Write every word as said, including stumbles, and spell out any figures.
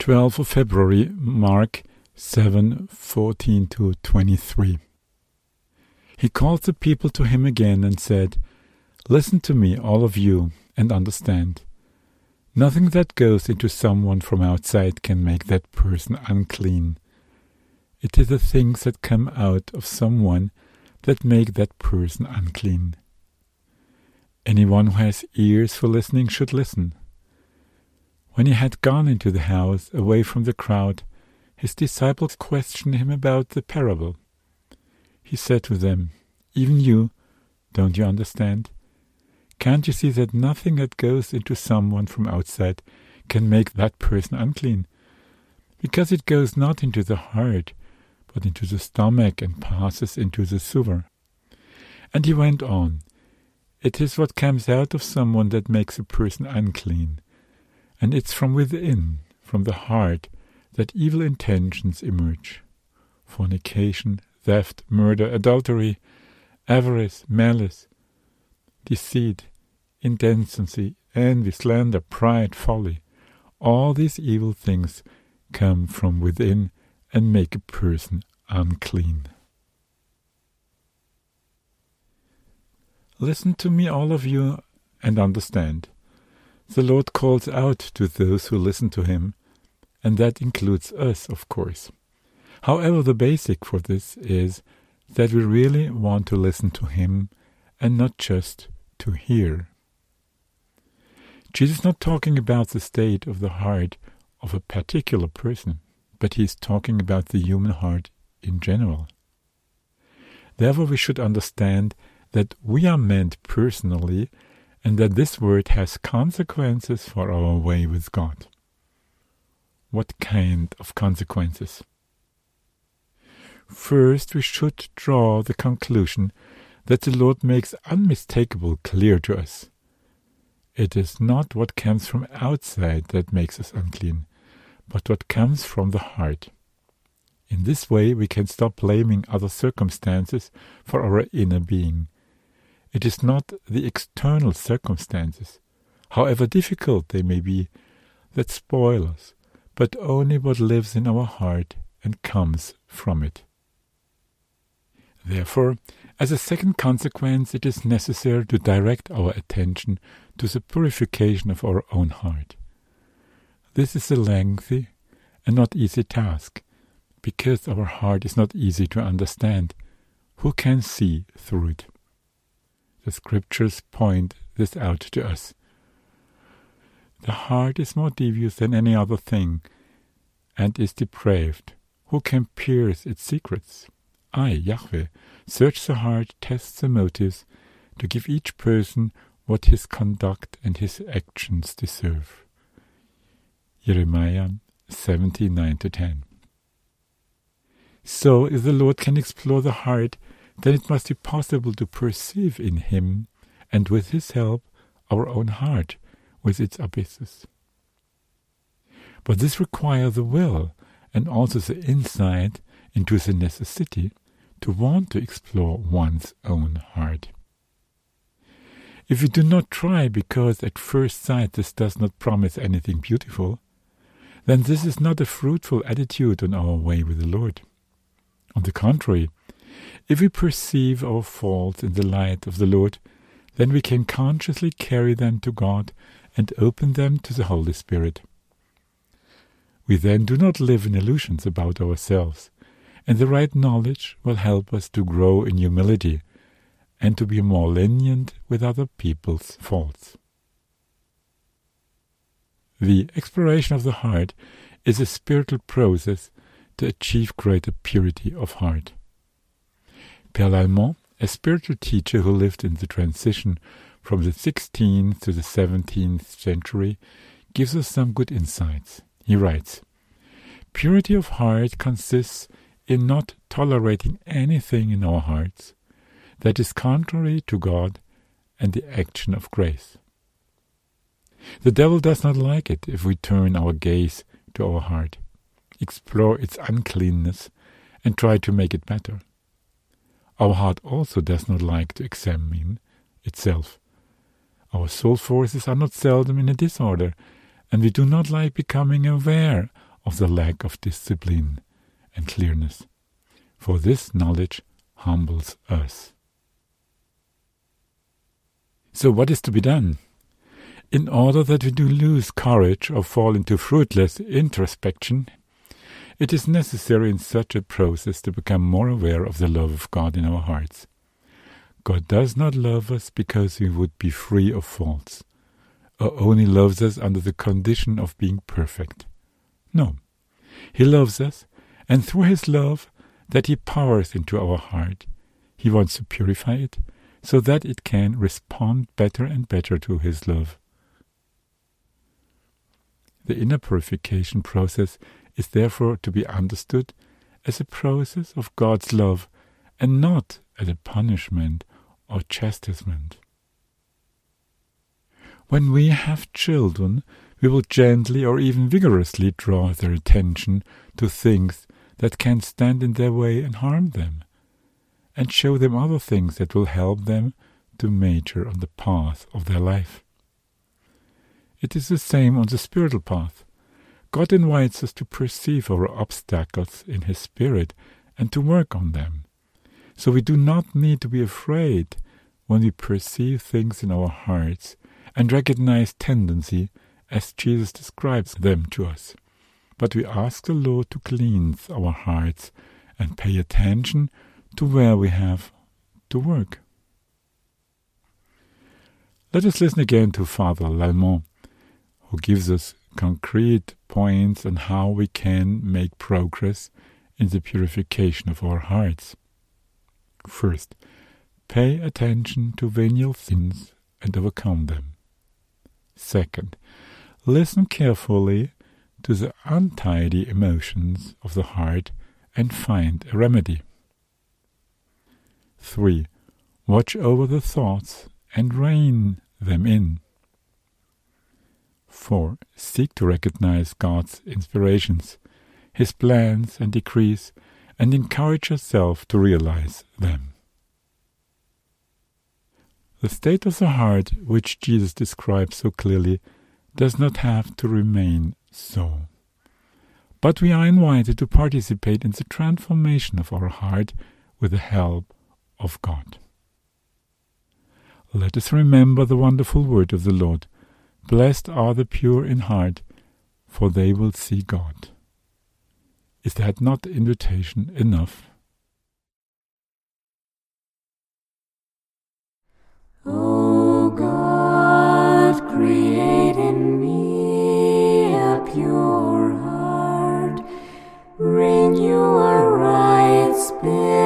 twelfth of February, Mark seven fourteen to twenty-three. He called the people to him again and said, "Listen to me, all of you, and understand. Nothing that goes into someone from outside can make that person unclean. It is the things that come out of someone that make that person unclean. Anyone who has ears for listening should listen." When he had gone into the house, away from the crowd, his disciples questioned him about the parable. He said to them, "Even you, don't you understand? Can't you see that nothing that goes into someone from outside can make that person unclean? Because it goes not into the heart, but into the stomach and passes into the sewer." And he went on, "It is what comes out of someone that makes a person unclean. And it's from within, from the heart, that evil intentions emerge. Fornication, theft, murder, adultery, avarice, malice, deceit, indecency, envy, slander, pride, folly. All these evil things come from within and make a person unclean." Listen to me, all of you, and understand. The Lord calls out to those who listen to him, and that includes us, of course. However, the basic for this is that we really want to listen to him and not just to hear. Jesus is not talking about the state of the heart of a particular person, but he is talking about the human heart in general. Therefore, we should understand that we are meant personally, and that this word has consequences for our way with God. What kind of consequences? First, we should draw the conclusion that the Lord makes unmistakable clear to us. It is not what comes from outside that makes us unclean, but what comes from the heart. In this way, we can stop blaming other circumstances for our inner being. It is not the external circumstances, however difficult they may be, that spoil us, but only what lives in our heart and comes from it. Therefore, as a second consequence, it is necessary to direct our attention to the purification of our own heart. This is a lengthy and not easy task, because our heart is not easy to understand. Who can see through it? The scriptures point this out to us. The heart is more devious than any other thing, and is depraved. Who can pierce its secrets? I, Yahweh, search the heart, test the motives, to give each person what his conduct and his actions deserve. Jeremiah seventeen, nine to ten. So, if the Lord can explore the heart, then it must be possible to perceive in him, and with his help, our own heart with its abysses. But this requires the will, and also the insight into the necessity to want to explore one's own heart. If we do not try because at first sight this does not promise anything beautiful, then this is not a fruitful attitude on our way with the Lord. On the contrary, if we perceive our faults in the light of the Lord, then we can consciously carry them to God and open them to the Holy Spirit. We then do not live in illusions about ourselves, and the right knowledge will help us to grow in humility and to be more lenient with other people's faults. The exploration of the heart is a spiritual process to achieve greater purity of heart. Père Lallemand, a spiritual teacher who lived in the transition from the sixteenth to the seventeenth century, gives us some good insights. He writes, "Purity of heart consists in not tolerating anything in our hearts that is contrary to God and the action of grace. The devil does not like it if we turn our gaze to our heart, explore its uncleanness, and try to make it better. Our heart also does not like to examine itself. Our soul forces are not seldom in a disorder, and we do not like becoming aware of the lack of discipline and clearness. For this knowledge humbles us. So what is to be done? In order that we do lose courage or fall into fruitless introspection, it is necessary in such a process to become more aware of the love of God in our hearts. God does not love us because we would be free of faults, or only loves us under the condition of being perfect. No, He loves us, and through His love that He pours into our heart, He wants to purify it, so that it can respond better and better to His love. The inner purification process is therefore to be understood as a process of God's love and not as a punishment or chastisement. When we have children, we will gently or even vigorously draw their attention to things that can stand in their way and harm them, and show them other things that will help them to major on the path of their life. It is the same on the spiritual path. God invites us to perceive our obstacles in His Spirit and to work on them. So we do not need to be afraid when we perceive things in our hearts and recognize tendency as Jesus describes them to us. But we ask the Lord to cleanse our hearts and pay attention to where we have to work. Let us listen again to Father Lallemont, who gives us concrete points on how we can make progress in the purification of our hearts. First, pay attention to venial sins and overcome them. Second, listen carefully to the untidy emotions of the heart and find a remedy. Three, watch over the thoughts and rein them in. Four, seek to recognize God's inspirations, His plans and decrees, and encourage yourself to realize them. The state of the heart, which Jesus describes so clearly, does not have to remain so. But we are invited to participate in the transformation of our heart with the help of God. Let us remember the wonderful word of the Lord. Blessed are the pure in heart, for they will see God. Is that not invitation enough? O God, create in me a pure heart, renew a right spirit